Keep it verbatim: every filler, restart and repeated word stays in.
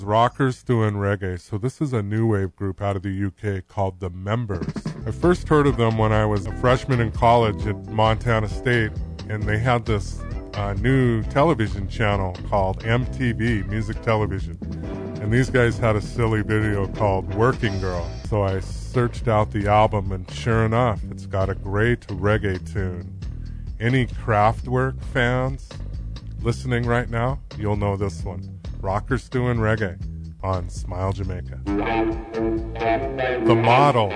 Rockers doing reggae. So this is a new wave group out of the U K called The Members. I first heard of them when I was a freshman in college at Montana State, and they had this uh, new television channel called M T V, Music Television. And these guys had a silly video called Working Girl. So I searched out the album, and sure enough, it's got a great reggae tune. Any Kraftwerk fans listening right now, you'll know this one. Rockers doing reggae on Smile Jamaica. The Model.